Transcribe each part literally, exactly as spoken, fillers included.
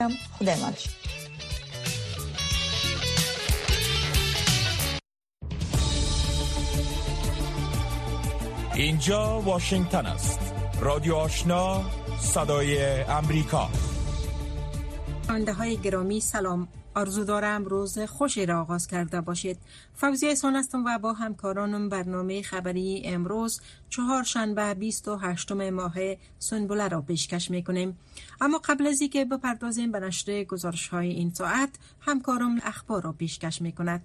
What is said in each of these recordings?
خدا امانش. اینجا واشنگتن است. رادیو آشنا، صدای امریکا. شنونده های گرامی سلام. آرزو دارم روز خوشی را آغاز کرده باشید. فوزیه احسان هستم و با همکارانم برنامه خبری امروز چهارشنبه بیست و هشتم ماه سنبله را پیشکش میکنیم. اما قبل از اینکه بپردازیم به نشر گزارش های این ساعت، همکارم اخبار را پیشکش میکند.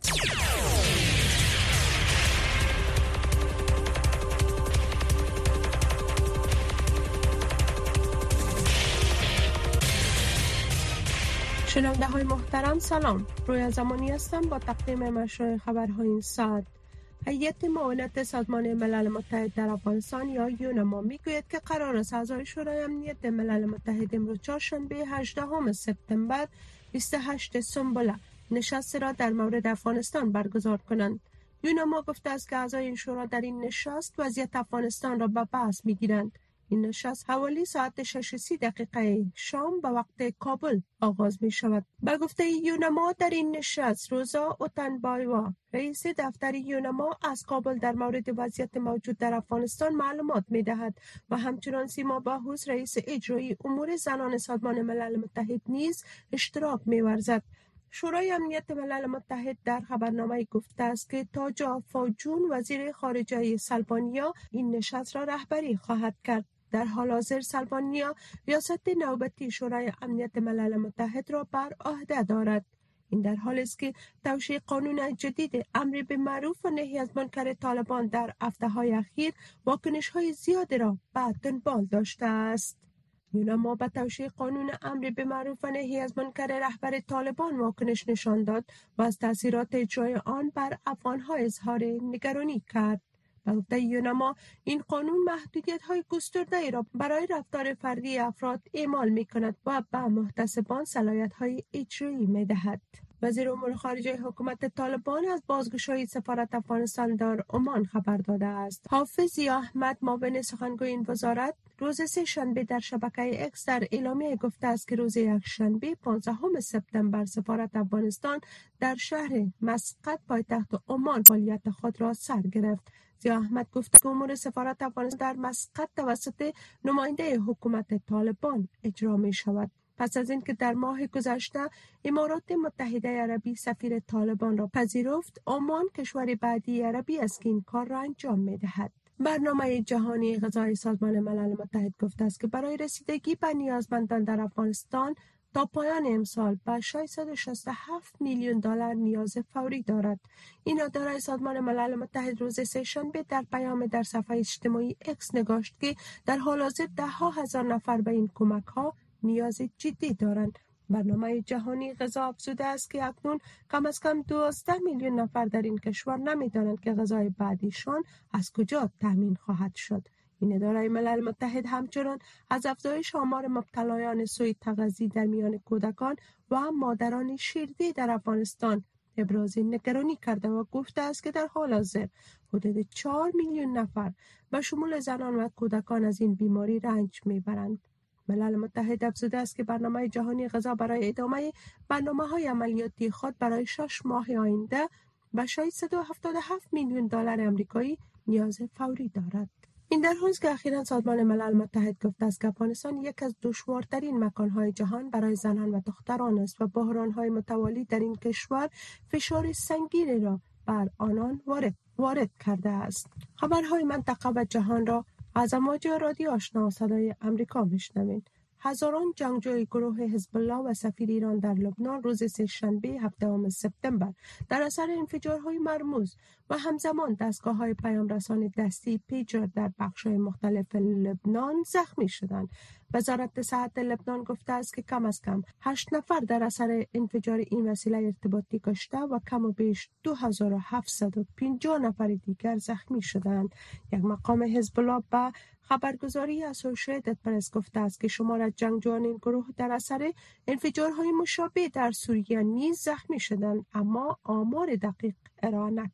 شنونده های محترم سلام. رویا زمانی هستم با تقدیم مشروع خبرهای این ساعت. هیئت معاونت سازمان ملل متحد در افغانستان یا یونما میگوید که قرار است اعضای شورای امنیت ملل متحد امروز چهارشنبه هجدهم سپتامبر بیست و هشتم سنبله نشست را در مورد افغانستان برگزار کنند. یونما گفته است که اعضای این شورا در این نشست وضعیت افغانستان را به بحث میگیرند. این نشست حوالی ساعت شش و سی دقیقه شام به وقت کابل آغاز می شود. به گفته یونما در این نشست روزا اوتنبایوا رئیس دفتر یونما از کابل در مورد وضعیت موجود در افغانستان معلومات می دهد و همچنان سیما باهوس رئیس اجرایی امور زنان سازمان ملل متحد نیز اشتراک می ورزد. شورای امنیت ملل متحد در خبرنامه گفته است که تاجا فاجون وزیر خارجه سلوانیا این نشست را رهبری خواهد کرد. در حال حاضر سلوانیا ریاست نوبتی شورای امنیت ملل متحد را بر عهده دارد. این در حالی است که توشیح قانون جدید امر بالمعروف و نهی از منکر طالبان در هفته‌های اخیر واکنش‌های زیادی را به دنبال داشته است. یونما به توشیح قانون امر بالمعروف و نهی از منکر رهبر طالبان واکنش نشان داد و از تاثیرات اجرای آن بر افغان‌ها اظهار نگرانی کرد. به گفته یونما این قانون محدودیت‌های گسترده‌ای را برای رفتار فردی افراد اعمال می‌کند و به محتسبان صلاحیت‌های اجرایی می‌دهد. وزیر امور خارجه حکومت طالبان از بازگشایی سفارت افغانستان در عمان خبر داده است. حافظ ضیا احمد معاون سخنگوی این وزارت روز سه شنبه در شبکه اکس در اعلامیه گفته است که روز یکشنبه پانزدهم سپتامبر سفارت افغانستان در شهر مسقط پایتخت عمان فعالیت خود را سر گرفت. ضیا احمد گفت که امور سفارت افغانستان در مسقط توسط نماینده حکومت طالبان اجرا می شود. پس از اینکه در ماه گذشته امارات متحده عربی سفیر طالبان را پذیرفت، عمان کشور بعدی عربی است که این کار را انجام می دهد. برنامه جهانی غذای سازمان ملل متحد گفته است که برای رسیدگی به نیازمندان در افغانستان تا پایان امسال به ششصد و شصت و هفت میلیون دلار نیاز فوری دارد. این اداره سازمان ملل متحد روز سه شنبه در پیام در صفحه اجتماعی اکس نگاشت که در حال حاضر ده ها هزار نفر به این کمک ها نیاز جدی دارند. برنامه جهانی غذا افزوده است که اکنون کم از کم دوازده میلیون نفر در این کشور نمی‌دانند که غذای بعدیشان از کجا تامین خواهد شد. این اداره ملل متحد همچنان از افزایش آمار مبتلایان سوء تغذیه در میان کودکان و مادران شیرده در افغانستان ابراز نگرانی کرده و گفته است که در حال حاضر حدود چهار میلیون نفر به شمول زنان و کودکان از این بیماری رنج میبرند. ملل متحد افزوده است که برنامه جهانی غذا برای ادامه برنامه‌های عملیاتی خود برای شش ماه آینده به ششصد و هفتاد و هفت میلیون دلار آمریکایی نیاز فوری دارد. این در حالی است که اخیراً سازمان ملل متحد گفته است که افغانستان یک از دشوارترین مکان‌های جهان برای زنان و دختران است و بحران‌های متوالی در این کشور فشار سنگینی را بر آنان وارد وارد کرده است. خبرهای منطقه و جهان را از امواج رادیو آشنا صدای امریکا میشنوید. هزاران جنگجوی گروه حزب الله و سفیر ایران در لبنان روز سه شنبه هفتم سپتامبر در اثر انفجارهای مرموز و همزمان دستگاه‌های پیام رسان دستی پیجر در بخش‌های مختلف لبنان زخمی شدند. وزارت صحت لبنان گفته است که کم از کم هشت نفر در اثر انفجار این وسیله ارتباطی کشته و کم و بیش دو هزار و هفتصد و پنجاه نفر دیگر زخمی شدند. یک مقام حزب الله به خبرگزاری اسوسییتد پرس گفته است که شمار از جنگجویان این گروه در اثر انفجارهای مشابه در سوریه نیز زخمی شدند، اما آمار دقیق ارائه نکرد.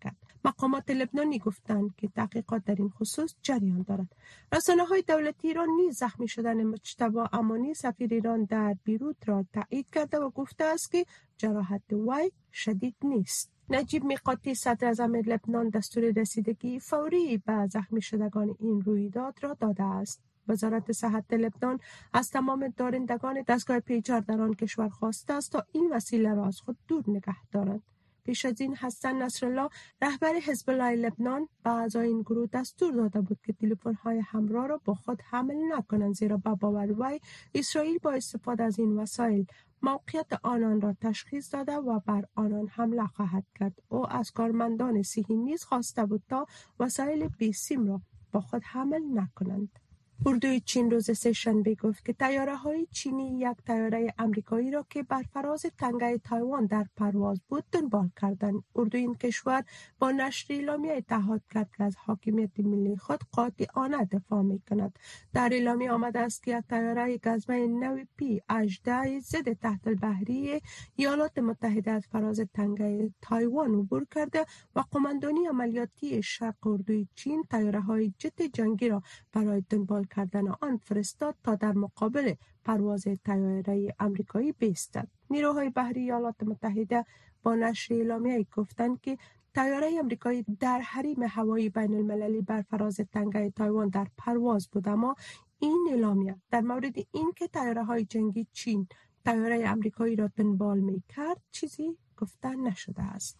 مقامات لبنانی گفتند که تحقیقات در این خصوص جریان دارد. رسانه‌های دولتی ایران نیز زخمی شدن مجتبی امانی سفیر ایران در بیروت را تایید کرده و گفته است که جراحت وی شدید نیست. نجیب میقاتی صدراعظم لبنان دستور رسیدگی فوری به زخمی شدگان این رویداد را داده است. وزارت صحت لبنان از تمام دارندگان دستگاه پیچار در آن کشور خواسته است تا این وسیله را از خود دور نگه دارند. پیش از این حسن نصرالله رهبر حزب الله لبنان به اعضای این گروه دستور داده بود که تلفن‌های همراه را با خود حمل نکنند، زیرا به باور وی اسرائیل با استفاده از این وسایل موقعیت آنان را تشخیص داده و بر آنان حمله خواهد کرد. او از کارمندان صحی نیز خواسته بود تا وسایل بی سیم را با خود حمل نکنند. اردوی چین روز سه‌شنبه گفت که طیاره‌های چینی یک طیاره آمریکایی را که بر فراز تنگه تایوان در پرواز بود دنبال کردند. اردوی این کشور با نشر اعلامیه اتحاد کرد که از حاکمیت ملی خود قاطعانه دفاع می‌کند. در اعلامیه آمده است که یک طیاره گزمه نو پی هجده ضد تحت البحری ایالات متحده از فراز تنگه تایوان عبور کرده و قماندانی عملیاتی شرق اردوی چین طیاره‌های جت جنگی را برای دنبال کردن آن فرستاد تا در مقابل پرواز طیاره آمریکایی بایستد. نیروهای بحری ایالات متحده با نشر اعلامیه گفتند که طیاره آمریکایی در حریم هوایی بین المللی بر فراز تنگه تایوان در پرواز بود، اما این اعلامیه در مورد اینکه طیاره‌های جنگی چین طیاره آمریکایی را دنبال می‌کرد چیزی گفته نشده است.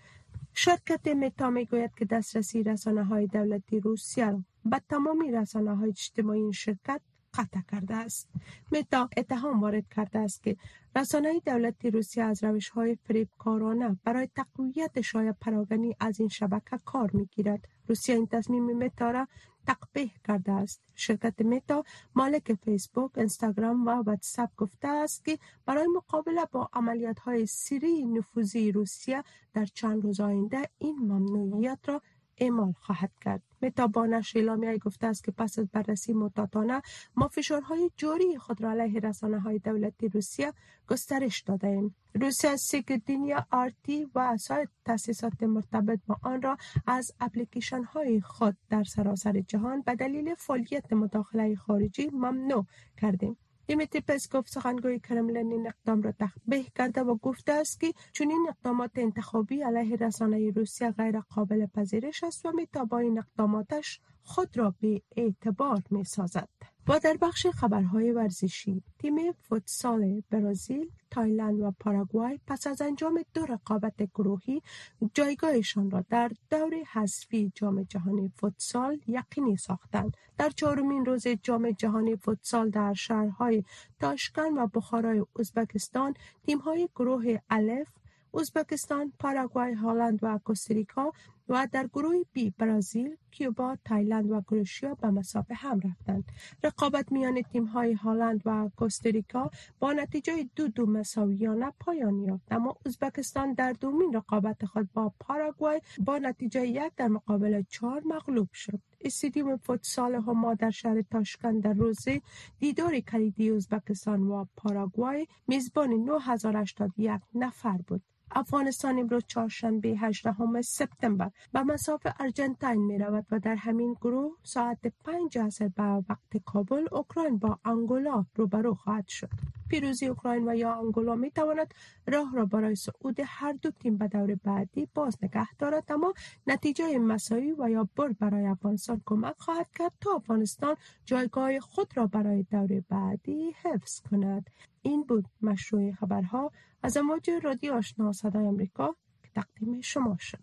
شرکت متا میگوید که دسترسی رسانه‌های دولتی روسیه را به تمامی رسانه‌های اجتماعی این شرکت قطع کرده است. متا اتهام وارد کرده است که رسانه‌های دولتی روسیه از روش‌های فریبکارانه برای تقویت شایع پراکنی از این شبکه کار می‌گیرد. روسیه این تصمیم متا را تقبیح کرده است. شرکت متا مالک فیسبوک، اینستاگرام و واتساپ گفته است که برای مقابله با عملیات‌های سری نفوذی روسیه در چند روز آینده این ممنوعیت را اعمال خواهد کرد. متا با نشر اعلامیه گفته است که پس از بررسی محتاطانه ما فشارهای جاری خود را علیه رسانه‌های دولتی روسیه گسترش داده‌ایم. روسیه سیگدینیا آرتی و سایر تأسیسات مرتبط با آن را از اپلیکیشن‌های خود در سراسر جهان به دلیل فعالیت مداخله خارجی ممنوع کردیم. دیمیتری پسکوف سخنگوی کرملین این اقدام را تقبیح کرده و گفته است که چنین اقدامات انتخابی علیه رسانه روسیه غیر قابل پذیرش است و متا با این اقداماتش خود را به اعتبار می سازد. و در بخش خبرهای ورزشی، تیم فوتسال برزیل، تایلند و پاراگوای پس از انجام دو رقابت گروهی جایگاهشان را در دور حذفی جام جهانی فوتسال یقینی ساختند. در چهارمین روز جام جهانی فوتسال در شهرهای تاشکند و بخارای ازبکستان، تیم‌های گروه الف ازبکستان، پاراگوای، هلند و کوستاریکا و در گروه بی برزیل، کیوبا، تایلند و کروشیا به مساوی هم رفتند. رقابت میان تیم‌های هلند و کوستاریکا با نتیجه دو دو مساویانه پایان یافت، اما ازبکستان در دومین رقابت خود با پاراگوای با نتیجه یک در مقابل چهار مغلوب شد. استادیوم فوتسال هما در شهر تاشکند در روز دیدار کلیدی ازبکستان و پاراگوای میزبان نه هزار و هشتاد و یک نفر بود. افغانستان امروز چهارشنبه هجدهم سپتامبر به مسافه آرژانتین می رود و در همین گروه ساعت پنج عصر به وقت کابل اوکراین با آنگولا روبرو خواهد شد. پیروزی اوکراین و یا آنگولا می تواند راه را برای صعود هر دو تیم به دور بعدی باز نگه دارد، اما نتیجه مساوی و یا برد برای افغانستان کمک خواهد کرد تا افغانستان جایگاه خود را برای دور بعدی حفظ کند. این بود مشروع خبرها از امواج رادیو آشنا صدای آمریکا که تقدیم شما شد.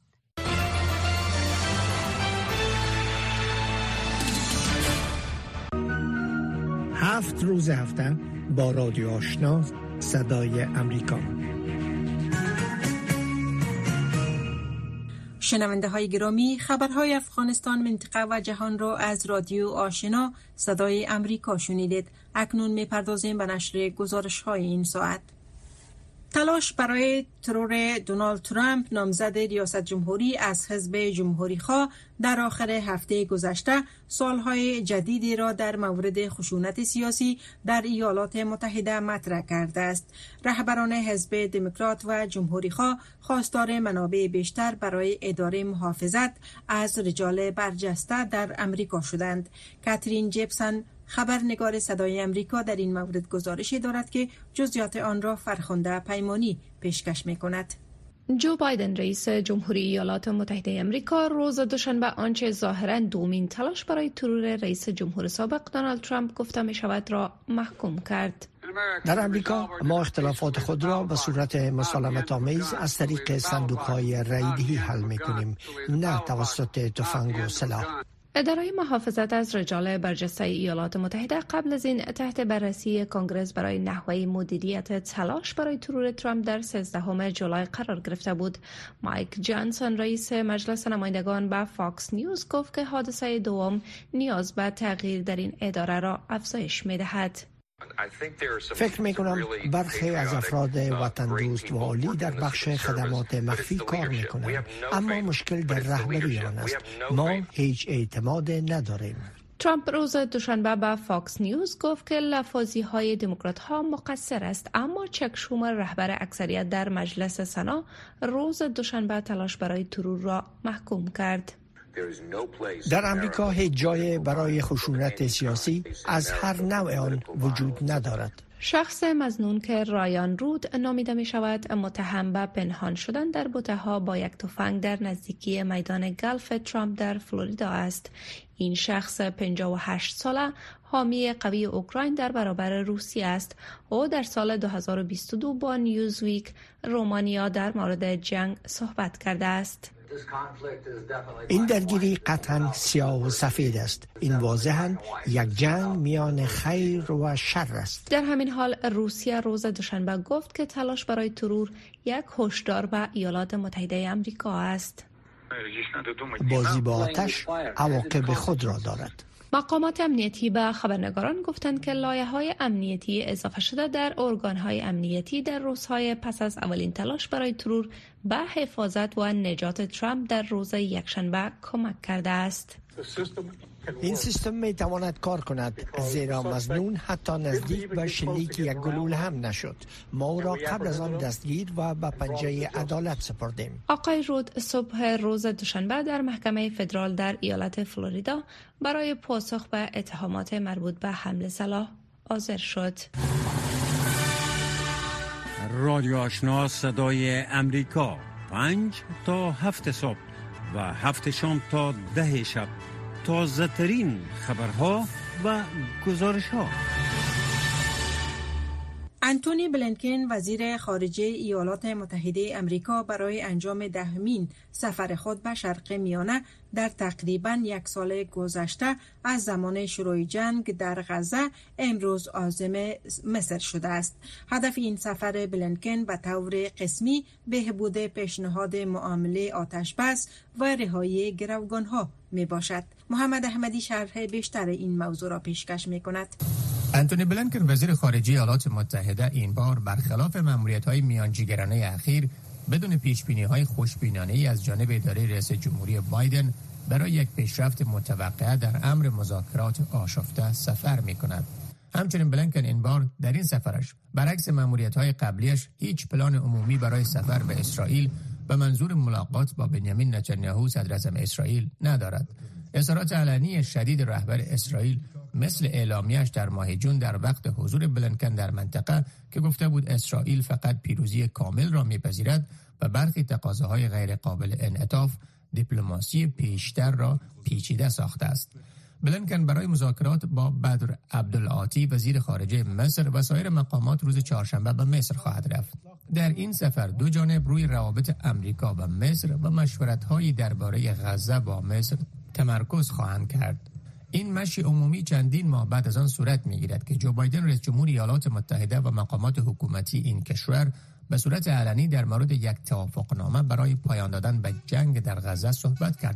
هفت روز هفته با رادیو آشنا صدای آمریکا. شنونده های گرامی، خبرهای افغانستان، منطقه و جهان را از رادیو آشنا صدای آمریکا شنیدید. اکنون میپردازیم به نشر گزارش های این ساعت. تلاش برای ترور دونالد ترامپ نامزد ریاست جمهوری از حزب جمهوری خواه در آخر هفته گذشته سالهای جدیدی را در مورد خشونت سیاسی در ایالات متحده مطرح کرده است. رهبران حزب دموکرات و جمهوری خواه خواستار منابع بیشتر برای اداره محافظت از رجال برجسته در امریکا شدند. کاترین جیبسون خبرنگار صدای امریکا در این مورد گزارشی دارد که جزئیات آن را فرخنده پیمانی پیشکش می‌کند. جو بایدن رئیس جمهوری ایالات متحده امریکا روز دوشنبه آنچه ظاهراً دومین تلاش برای ترور رئیس جمهور سابق دونالد ترامپ گفته می شود را محکوم کرد. در امریکا ما اختلافات خود را به صورت مسالمت آمیز از طریق صندوق‌های رایدهی حل می‌کنیم، نه توسط تفنگ و سلاح. اداره محافظت از رجال برجسته ایالات متحده قبل از این تحت بررسی کنگره برای نحوه مدیریت تلاش برای ترور ترامپ در سیزدهم ژوئیه قرار گرفته بود. مایک جانسون رئیس مجلس نمایندگان به فاکس نیوز گفت که حادثه دوم نیاز به تغییر در این اداره را افزایش می‌دهد. فکر می کنم برخی از افراد وطن دوست و عالی در بخش خدمات مخفی کار می کنند، اما مشکل در رهبری آن است. ما هیچ اعتماد نداریم. ترامپ روز دوشنبه به فاکس نیوز گفت که لفاظی های دموکرات ها مقصر است، اما چک شومر رهبر اکثریت در مجلس سنا روز دوشنبه تلاش برای ترور را محکوم کرد. در امریکا هیچ جای برای خشونت سیاسی از هر نوع آن وجود ندارد. شخص مظنون که رایان رود نامیده می شود متهم به پنهان شدن در بوته‌ها با یک تفنگ در نزدیکی میدان گلف ترامپ در فلوریدا است. این شخص پنجاه و هشت ساله حامی قوی اوکراین در برابر روسیه است. او در سال دو هزار و بیست و دو با نیوزویک رومانیا در مورد جنگ صحبت کرده است. این درگیری قطعا سیاه و سفید است. این واضحاً یک جنگ میان خیر و شر است. در همین حال روسیه روز دوشنبه گفت که تلاش برای ترور یک هشدار به ایالات متحده آمریکا است. بازی با آتش عواقب خود را دارد. مقامات امنیتی به خبرنگاران گفتند که لایه‌های امنیتی اضافه شده در ارگان‌های امنیتی در روزهای پس از اولین تلاش برای ترور به حفاظت و نجات ترامپ در روز یکشنبه کمک کرده است. این سیستم می تواند کار کند، زیرا مظنون حتی نزدیک به شلیک یک گلوله هم نشد. ما او را قبل از آن دستگیر و به پنجه عدالت سپردیم. آقای رود صبح روز دوشنبه در محکمه فدرال در ایالت فلوریدا برای پاسخ به اتهامات مربوط به حمل سلاح حاضر شد. رادیو آشنا صدای امریکا، پنج تا هفت صبح و هفت شام تا ده شب، تازه ترین خبرها و گزارش ها. انتونی بلینکن وزیر خارجه ایالات متحده امریکا برای انجام دهمین سفر خود به شرق میانه در تقریباً یک سال گذشته از زمان شروع جنگ در غزه امروز عازم مصر شده است. هدف این سفر بلینکن به طور قسمی بهبود پیشنهاد معامله آتشبس و رهایی گروگانها می باشد. محمد احمدی شرح بیشتر این موضوع را پیشکش می کند. انتونی بلینکن وزیر خارجه ایالات متحده این بار برخلاف مأموریت‌های میانجیگرانه اخیر بدون پیش‌بینی‌های خوشبینانه‌ای از جانب اداره رئیس جمهوری بایدن برای یک پیشرفت متوقع در امر مذاکرات آشفته سفر می‌کند. همچنین بلینکن این بار در این سفرش برعکس مأموریت‌های قبلیش هیچ پلان عمومی برای سفر به اسرائیل به منظور ملاقات با بنیامین نتانیاهو صدراعظم اسرائیل ندارد. اظهارات علنی شدید رهبر اسرائیل مثل اعلامیه‌اش در ماه جون در وقت حضور بلینکن در منطقه که گفته بود اسرائیل فقط پیروزی کامل را می‌پذیرد و برخی تقاضاهای غیر قابل انعطاف دیپلماسی پیشتر را پیچیده ساخته است. بلینکن برای مذاکرات با بدر عبدالعاطی وزیر خارجه مصر و سایر مقامات روز چهارشنبه به مصر خواهد رفت. در این سفر دو جانب روی روابط امریکا و مصر و مشورت‌هایی درباره غزه با مصر تمرکز خواهند کرد. این مشی عمومی چندین ماه بعد از آن صورت می‌گیرد که جو بایدن رئیس جمهور ایالات متحده و مقامات حکومتی این کشور به صورت علنی در مورد یک توافقنامه برای پایان دادن به جنگ در غزه صحبت کردند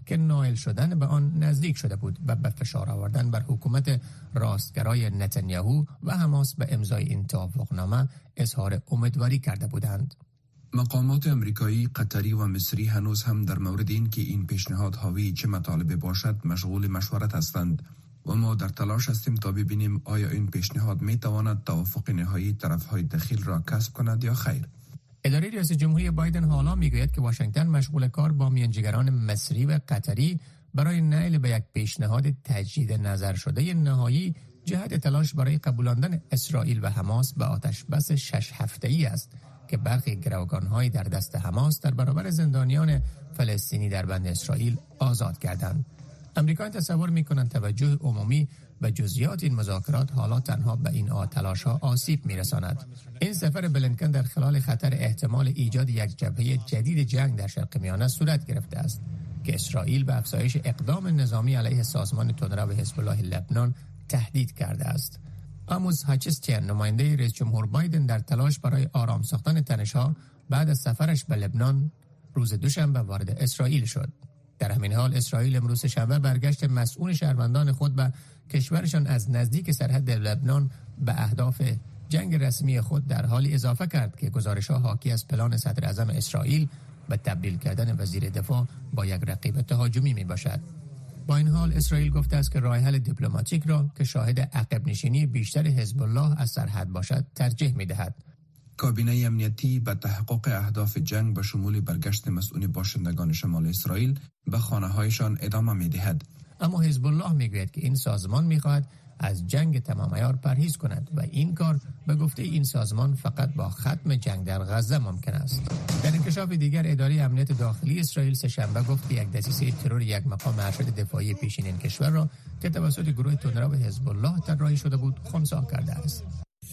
که نائل شدن به آن نزدیک شده بود و به فشار آوردن بر حکومت راستگرای نتانیاهو و حماس به امضای این توافقنامه اظهار امیدواری کرده بودند. مقامات امریکایی، قطری و مصری هنوز هم در مورد این که این پیشنهاد حاوی چه مطالب باشد مشغول مشورت هستند و ما در تلاش هستیم تا ببینیم آیا این پیشنهاد می تواند توافق نهایی طرفهای دخیل را کسب کند یا خیر. اداره ریاست جمهوری بایدن حالا میگوید که واشنگتن مشغول کار با میانجیگران مصری و قطری برای نائل به یک پیشنهاد تجدید نظر شده نهایی جهت تلاش برای قبولاندن اسرائیل و حماس به آتش بس شش هفته‌ای است که برخی گروگان‌های در دست حماس در برابر زندانیان فلسطینی در بند اسرائیل آزاد کردند. امریکاییان تصور می‌کنند توجه عمومی و جزئیات این مذاکرات حالا تنها به این تلاش‌ها آسیب می‌رساند. این سفر بلینکن در خلال خطر احتمال ایجاد یک جبهه جدید جنگ در شرق میانه صورت گرفته است که اسرائیل به افزایش اقدام نظامی علیه سازمان تندرو حزب الله لبنان تهدید کرده است. آموز هاچستین، نماینده رئیس جمهور بایدن در تلاش برای آرام ساختن تنش‌ها بعد از سفرش به لبنان روز دوشنبه وارد اسرائیل شد. در همین حال اسرائیل امروز شنبه برگشت مسئول شهروندان خود به کشورشان از نزدیک سرحد لبنان به اهداف جنگ رسمی خود در حالی اضافه کرد که گزارش‌ها حاکی از پلان صدر اعظم اسرائیل به تبدیل کردن وزیر دفاع با یک رقیب تهاجمی میباشد. با این حال اسرائیل گفته است که راه حل دیپلماتیک را که شاهد عقب نشینی بیشتر حزب الله از سرحد باشد ترجیح می‌دهد. کابینه امنیتی به تحقق اهداف جنگ به شمول برگشت مسئول باشندگان شمال اسرائیل به خانه‌هایشان ادامه می‌دهد. اما حزب الله میگوید که این سازمان می‌خواهد از جنگ تمام عیار پرهیز کند و این کار به گفته این سازمان فقط با ختم جنگ در غزه ممکن است. در انکشاف دیگر اداره امنیت داخلی اسرائیل سه‌شنبه گفت که یک دسیسه ترور یک مقام ارشد دفاعی پیشین کشور را که توسط گروه تندرو حزب الله طراحی شده بود خنثی کرده است.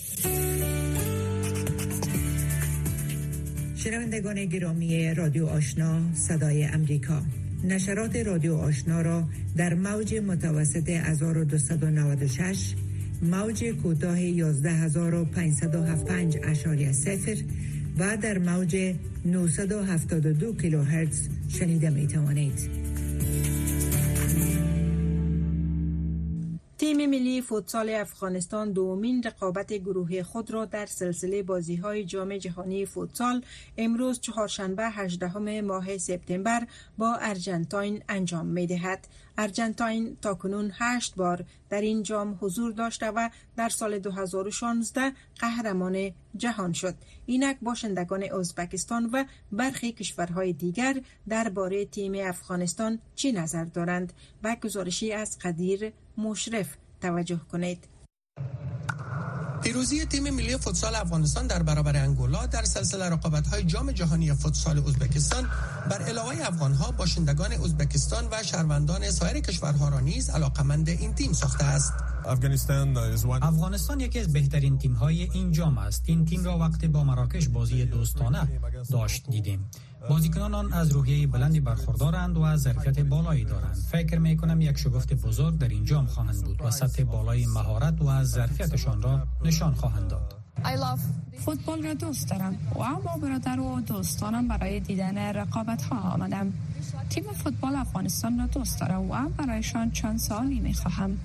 شنوندگان گرامی رادیو آشنا صدای امریکا، نشرات رادیو آشنا را در موج متوسط هزار و دویست و نود و شش، موج کوتاه یازده هزار و پانصد و هفتاد و پنج اشاری صفر و در موج نهصد و هفتاد و دو کیلوهرتز شنیده می توانید. تیم ملی فوتسال افغانستان دومین رقابت گروهی خود را در سلسله بازی‌های جام جهانی فوتسال امروز چهارشنبه هجدهم ماه سپتامبر با ارژانتین انجام می‌دهد. ارژانتین تاکنون هشت بار در این جام حضور داشته و در سال دو هزار و شانزده قهرمان جهان شد. اینک باشندگان ازبکستان و برخی کشورهای دیگر درباره تیم افغانستان چی نظر دارند؟ و گزارشی از قدیر مشرف توجه کنید. پیروزی تیم ملی فوتسال افغانستان در برابر انگولا در سلسله رقابت‌های جام جهانی فوتسال ازبکستان بر علاوه افغان‌ها باشندگان ازبکستان و شهروندان سایر کشورها را نیز علاقمند این تیم ساخته است. افغانستان یکی از بهترین تیم‌های این جام است. این تیم را وقتی با مراکش بازی دوستانه داشت دیدیم. بازیکنان از روحیه بلندی برخوردارند و از ظرفیت بالایی دارند. فکر می‌کنم یک شگفت بزرگ در این جام خواهند بود و سطح بالای مهارت و از ظرفیتشان را نشان خواهند داد. فوتبال را دوست دارم و با برادر و دوستانم برای دیدن رقابت‌ها آمدم. تیم فوتبال افغانستان را دوست دارم و برایشان چند سالی می‌خواهم.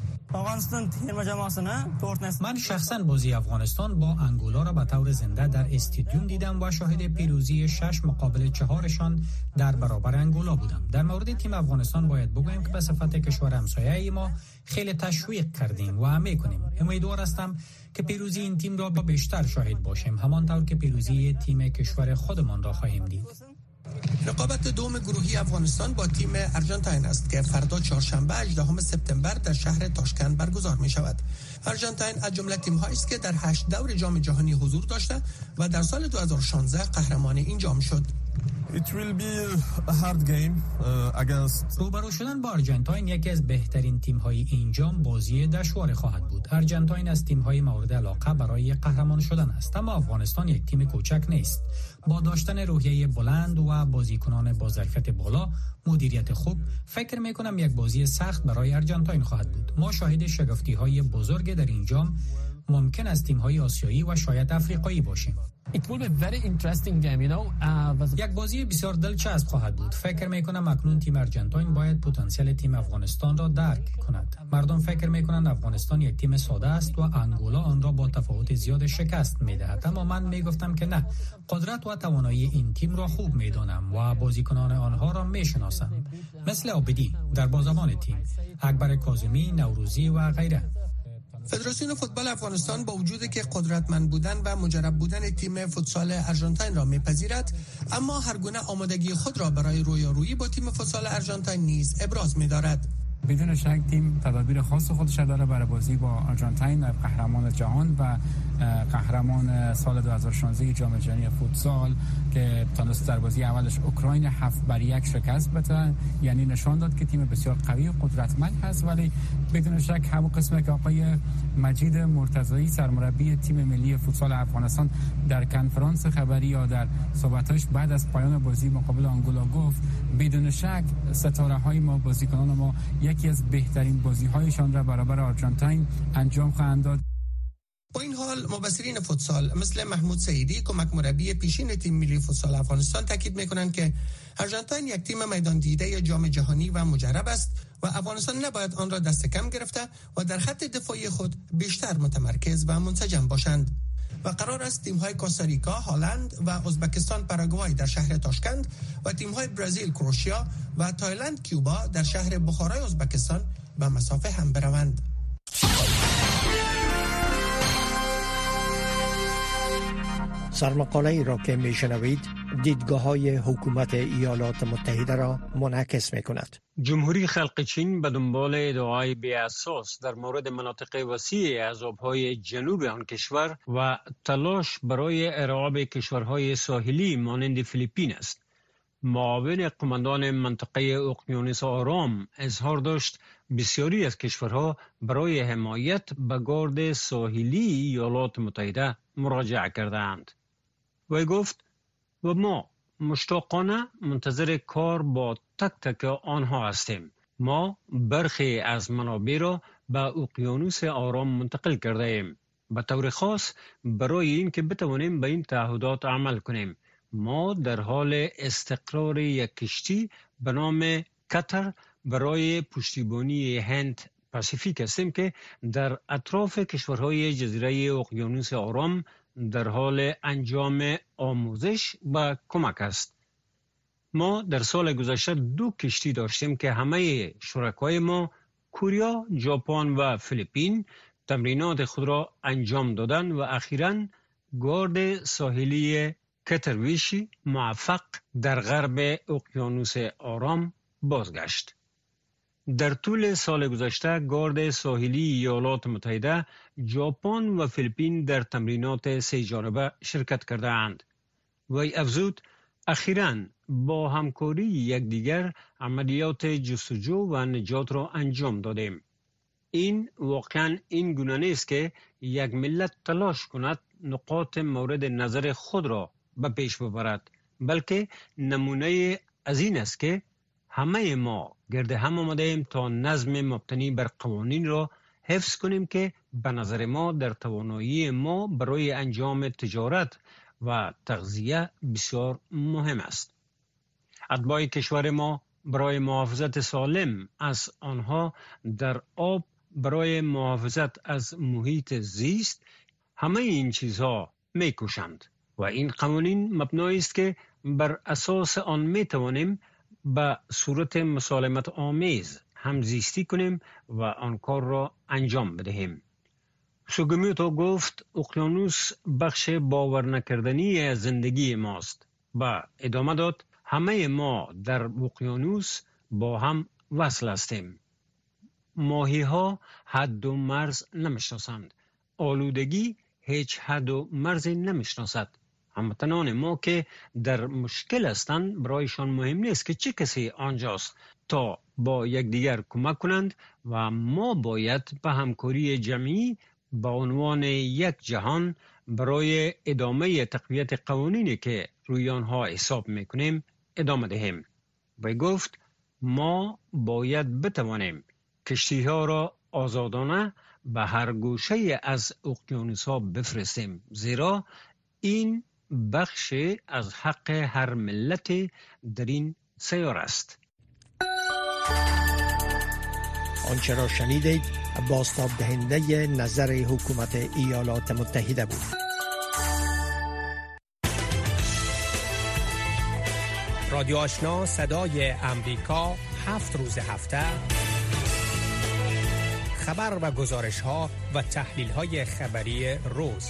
من شخصا بازی افغانستان با انگولا را به طور زنده در استادیوم دیدم و شاهد پیروزی شش مقابل چهارشان در برابر انگولا بودم. در مورد تیم افغانستان باید بگویم که به صفت کشور همسایه ما خیلی تشویق کردیم و میکنیم. امیدوار هستم که پیروزی این تیم را با بیشتر شاهد باشیم، همانطور که پیروزی تیم کشور خودمان را خواهیم دید. رقابت دوم گروهی افغانستان با تیم ارژانتین است که فردا چهارشنبه هجدهم سپتامبر در شهر تاشکند برگزار می شود. ارژانتین از جمله تیم‌هایی است که در هشت دور جام جهانی حضور داشته و در سال دو هزار و شانزده قهرمان این جام شد. It will be a hard game uh, against روبرو شدن با ارژانتین یکی از بهترین تیم‌های این جام بازی دشوار خواهد بود. ارژانتین از تیم‌های مورد علاقه برای قهرمان شدن است، اما افغانستان یک تیم کوچک نیست. با داشتن روحیه بلند و بازیکنان با ظرفیت بالا، مدیریت خوب، فکر می‌کنم یک بازی سخت برای ارژانتین خواهد بود. ما شاهد شگفتی‌های بزرگ در این جام ممکن است تیم‌های آسیایی و شاید افریقایی باشیم. یک بازی بسیار دلچسب خواهد بود. فکر میکنم اکنون تیم ارجنتاین باید پتانسیل تیم افغانستان را درک کند. مردم فکر میکنند افغانستان یک تیم ساده است و انگولا آن را با تفاوت زیاد شکست میدهد، اما من میگفتم که نه، قدرت و توانایی این تیم را خوب میدانم و بازیکنان آنها را میشناسم، مثل عابدی در بازوان تیم، اکبر کاظمی، نوروزی و غیره. فدراسیون فوتبال افغانستان با وجودی که قدرتمند بودن و مجرب بودن تیم فوتسال ارژانتین را میپذیرد، اما هر گونه آمادگی خود را برای رویارویی با تیم فوتسال ارژانتین نیز ابراز می‌دارد. بدون شک تیم تدابیر خاص خودش داره برای بازی با آرژانتین، قهرمان جهان و قهرمان سال دو هزار و شانزده جام جهانی فوتسال که تونست در بازی اولش اوکراین هفت بر یک شکست بده، یعنی نشان داد که تیم بسیار قوی و قدرتمند هست. ولی بدون شک همون قسمت که آقای مجید مرتضایی سرمربی تیم ملی فوتسال افغانستان در کنفرانس خبری یا در صحبتاش بعد از پایان بازی مقابل آنگولا گفت، بدون شک ستاره های ما، بازیکنان ما یکی از بهترین بازی‌هایشان را برابر آرژانتین انجام خواهند داد. با این حال مبصرین فوتسال مثل محمود سعیدی کمک مربی پیشین تیم ملی فوتسال افغانستان تاکید می‌کنند که آرژانتین یک تیم میدان دیده جام جهانی و مجرب است و افغانستان نباید آن را دست کم گرفته و در خط دفاعی خود بیشتر متمرکز و منسجم باشند. و قرار است تیم‌های کوستاریکا، هلند و ازبکستان پاراگوای در شهر تاشکند و تیم‌های برزیل، کروشیا و تایلند، کیوبا در شهر بخارای ازبکستان به مسافه هم بروند. سرمقاله ای را که میشنوید دیدگاه های حکومت ایالات متحده را منعکس می کند. جمهوری خلق چین به دنبال ادعای بی اساس در مورد مناطق وسیع از آبهای جنوب آن کشور و تلاش برای ارعاب کشورهای ساحلی مانند فیلیپین است. معاون قماندان منطقه اقیانوس آرام اظهار داشت بسیاری از کشورها برای حمایت به گارد ساحلی ایالات متحده مراجعه کردند. و گفت و ما مشتاقانه منتظر کار با تک تک آنها هستیم. ما برخی از منابع را به اقیانوس آرام منتقل کرده ایم، به طور خاص برای اینکه بتوانیم به این تعهدات عمل کنیم. ما در حال استقرار یک کشتی به نام کتر برای پشتیبانی هند پاسیفیک هستیم که در اطراف کشورهای جزیره اقیانوس آرام در حال انجام آموزش و کمک است. ما در سال گذشته دو کشتی داشتیم که همه شرکای ما، کوریا، ژاپن و فیلیپین، تمرینات خود را انجام دادند و اخیراً گارد ساحلی کترویشی موفق در غرب اقیانوس آرام بازگشت. در طول سال گذشته گارد ساحلی ایالات متحده، ژاپن و فیلیپین در تمرینات سه جانبه شرکت کرده اند. و افزود اخیراً با همکاری یکدیگر عملیات جستجو و نجات را انجام دادیم. این واقعاً این گونه نیست که یک ملت تلاش کند نقاط مورد نظر خود را به پیش ببرد، بلکه نمونه از این است که همه ما گرد هم آمده ایم تا نظم مبتنی بر قوانین را حفظ کنیم که به نظر ما در توانایی ما برای انجام تجارت و تغذیه بسیار مهم است. اتباع کشور ما برای محافظت سالم از آنها در آب، برای محافظت از محیط زیست، همه این چیزها می کوشند و این قوانین مبنایی است که بر اساس آن می توانیم به صورت مسالمت آمیز همزیستی کنیم و آن کار را انجام بدهیم. سوگومیوتو گفت اقیانوس بخش باور نکردنی از زندگی ماست و ادامه داد همه ما در اقیانوس با هم وصل هستیم. ماهی ها حد و مرز نمیشناسند. آلودگی هیچ حد و مرزی نمیشناسد. هموطنان ما که در مشکل هستند برایشان مهم نیست که چه کسی آنجاست تا با یکدیگر کمک کنند و ما باید به همکاری جمعی به عنوان یک جهان برای ادامه تقویت قوانینی که روی آنها حساب میکنیم ادامه دهیم. و گفت ما باید بتوانیم کشتی ها را آزادانه به هر گوشه از اقیانوس ها بفرستیم، زیرا این بخشی از حق هر ملت در این سیاره است. آنچه را شنیدید بازتاب دهنده نظر حکومت ایالات متحده بود. رادیو آشنا صدای امریکا، هفت روز هفته خبر و گزارش ها و تحلیل های خبری روز.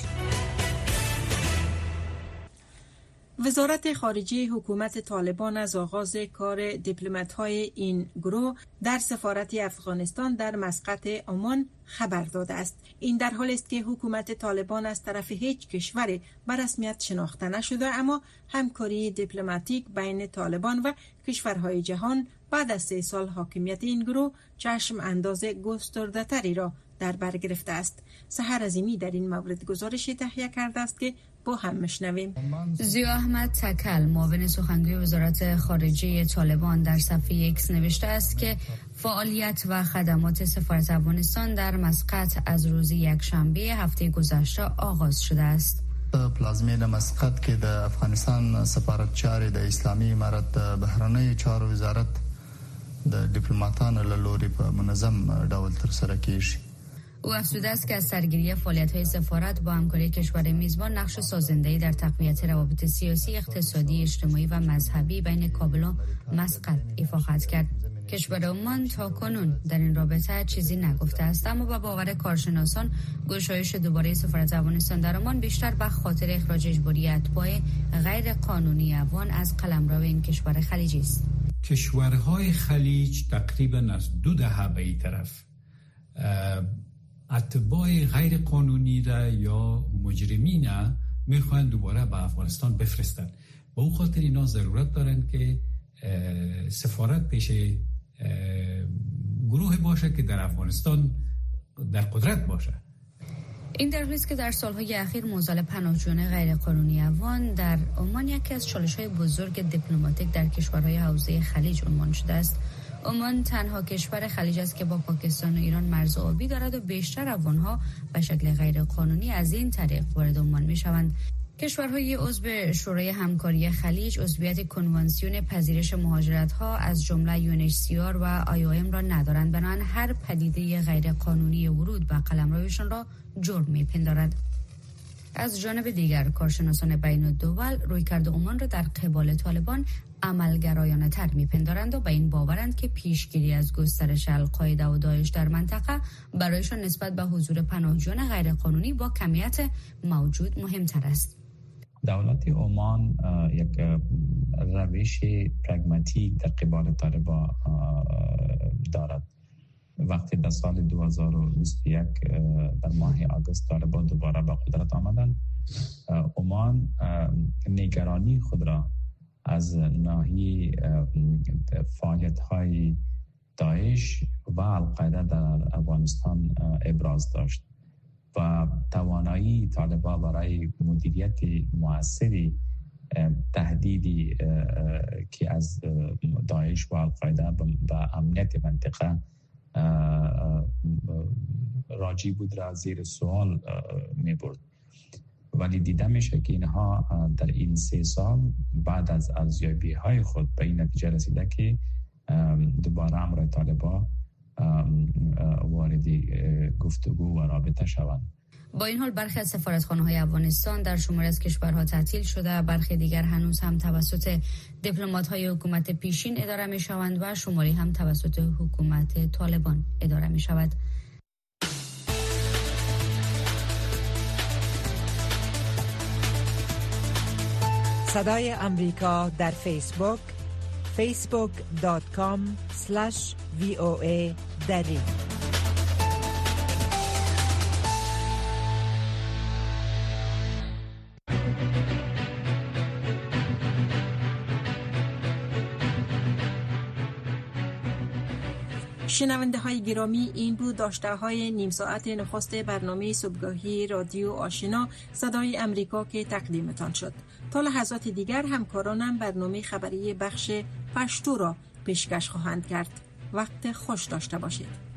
وزارت خارجه حکومت طالبان از آغاز کار دیپلمات‌های این گروه در سفارت افغانستان در مسقط عمان خبر داده است. این در حالی است که حکومت طالبان از طرف هیچ کشوری به رسمیت شناخته نشده، اما همکاری دیپلماتیک بین طالبان و کشورهای جهان بعد از سه سال حاکمیت این گروه چشم انداز گسترده‌تری را در بر گرفته است. سحر عظیمی در این مورد گزارش تهیه کرده است که با هم مشنویم. ضیا احمد تکل، معاون سخنگوی وزارت خارجه طالبان، در صفحه ایکس نوشته است که فعالیت و خدمات سفارت افغانستان در مسقط از روز یکشنبه هفته گذشته آغاز شده است. پلازمینه مسقط کې د افغانستان سفارت چارې د اسلامي امارت د بهرنۍ چارو وزارت د دیپلماتانو له لوري په منظم ډول ترسره کیږي. او افزوده است که از سرگیری فعالیت‌های سفارت با همکاری کشور میزبان نقش سازنده‌ای در تقویت روابط سیاسی، اقتصادی، اجتماعی و مذهبی بین کابل و مسقط ایفا خواهد کرد. کشور عمان تا کنون در این رابطه چیزی نگفته است، اما با باور کارشناسان گشایش دوباره سفارت افغانستان در عمان بیشتر به خاطر اخراج اجباری اتباع غیر قانونی افغان از قلمرو این کشور خلیجی است. کشورهای خلیج تقریبا از دو دهه به این طرف اتباع غیر قانونی را یا مجرمین را میخوان دوباره به افغانستان بفرستن. به اون خاطر اینا ضرورت دارن که سفارت پیش گروه باشه که در افغانستان در قدرت باشه. این در حالی است که در سالهای اخیر موزل پناهجویان غیر قانونی افغان در عمان یکی از چالش‌های بزرگ دیپلماتیک در کشورهای حوزه خلیج عنوان شده است. عمان تنها کشور خلیج است که با پاکستان و ایران مرز آبی دارد و بیشتر افغان‌ها به شکل غیر قانونی از این طریق وارد عمان می‌شوند. کشورهای عضو شورای همکاری خلیج عضویت کنوانسیون پذیرش مهاجرت‌ها از جمله یو ان اچ سی آر و آی او ام را ندارند، بنابراین هر پدیده غیر قانونی ورود به قلمرویشان را جرم می‌پندارد. از جانب دیگر کارشناسان بین الدول رویکرد عمان را در قبال طالبان عملگرایانه تر می‌پندارند و به این باورند که پیشگیری از گسترش القاعده و داعش در منطقه برایشان نسبت به حضور پناهجویان غیرقانونی با کمیت موجود مهمتر است. دولت عمان یک روش پرگماتیک در قبال طالبان دارد. وقتی در سال دو هزار و بیست و یک در ماه آگوست طالبان دوباره به قدرت آمدند، عمان نگرانی خود را از ناحیه فعالیت‌های داعش و القاعده در افغانستان ابراز داشت و توانایی طالبان برای مدیریت مؤثری تهدیدی که از داعش و القاعده به امنیت منطقه راجی بود را زیر سوال می برد. ولی دیده میشه که اینها در این سه سال بعد از ارزیابی های خود به این نتیجه رسیده که دوباره امر طالبان وارد گفتگو و رابطه شوند. با این حال برخی از سفارتخانه‌های افغانستان در شماری از کشورها تعطیل شده، برخی دیگر هنوز هم توسط دیپلمات‌های حکومت پیشین اداره می‌شوند و شماری هم توسط حکومت طالبان اداره می‌شود. صدای امریکا در فیسبوک فیسبوک دات کام اسلش وی او ای دری. شنونده های گرامی، این بود داشته های نیم ساعت نخست برنامه صبحگاهی رادیو آشنا صدای امریکا که تقدیمتان شد. تا لحظات دیگر همکارانم برنامه خبری بخش پشتو را پیشکش خواهند کرد. وقت خوش داشته باشید.